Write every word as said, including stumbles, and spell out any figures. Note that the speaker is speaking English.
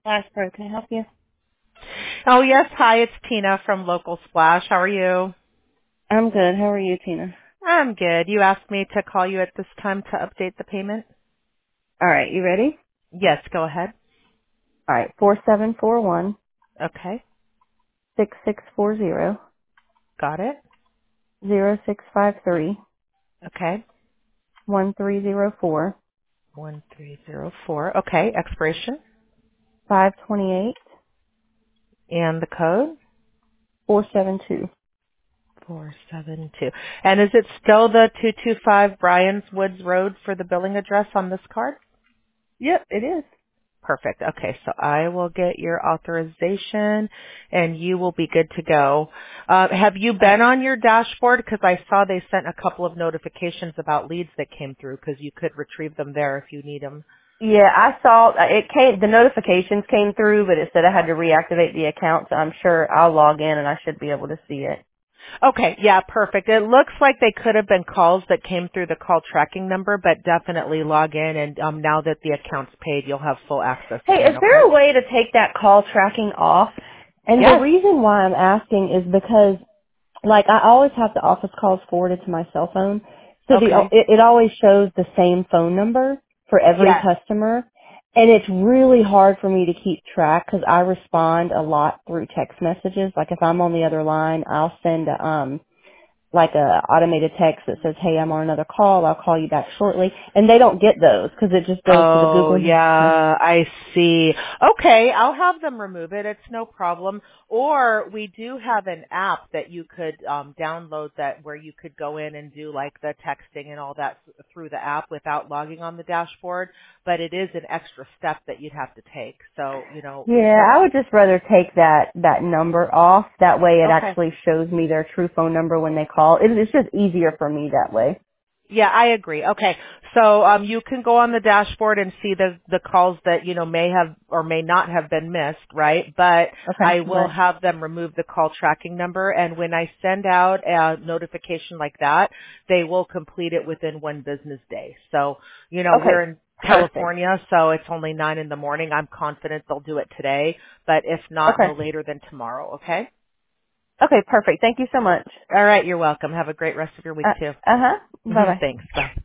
Ashbro, can I help you? Oh, yes. Hi, it's Tina from Local Splash. How are you? I'm good. How are you, Tina? I'm good. You asked me to call you at this time to update the payment? All right, you ready? Yes, go ahead. All right, four seven four one Okay, six six four zero got it. zero six five three Okay, one three zero four one three zero four. Okay, expiration five twenty eight and the code four seven two. four seven two. And is it still the two two five Bryans Woods Road for the billing address on this card? Yep, it is. Perfect. Okay, so I will get your authorization and you will be good to go. Uh, have you All been right. on your dashboard? Because I saw they sent a couple of notifications about leads that came through because you could retrieve them there if you need them. Yeah, I saw uh, it came. The notifications came through, but it said I had to reactivate the account. So I'm sure I'll log in and I should be able to see it. Okay, yeah, perfect. It looks like they could have been calls that came through the call tracking number, but definitely log in and um, now that the account's paid, you'll have full access Hey, again, is there okay? a way to take that call tracking off? And the Yes. reason why I'm asking is because like I always have the office calls forwarded to my cell phone, so the Okay. it, it always shows the same phone number for every Yes. customer, and it's really hard for me to keep track because I respond a lot through text messages. Like if I'm on the other line, I'll send a, um like a automated text that says, "Hey, I'm on another call. I'll call you back shortly," and they don't get those because it just goes to the Oh, Google. yeah, I see. Okay, I'll have them remove it. It's no problem. Or we do have an app that you could um, download that where you could go in and do like the texting and all that through the app without logging on the dashboard. But it is an extra step that you'd have to take. So, you know, if Yeah, that's I would just rather take that that number off. That way, it okay. actually shows me their true phone number when they call. It, it's just easier for me that way. Yeah, I agree. Okay. So um you can go on the dashboard and see the the calls that, you know, may have or may not have been missed, right? But Okay, I will right. have them remove the call tracking number, and when I send out a notification like that, they will complete it within one business day. So, you know, we're Okay, in perfect. California, so it's only nine in the morning. I'm confident they'll do it today, but if not, no Okay. later than tomorrow, okay? Okay, perfect. Thank you so much. All right, you're welcome. Have a great rest of your week Uh too. huh. Bye hmm bye. Thanks. Bye.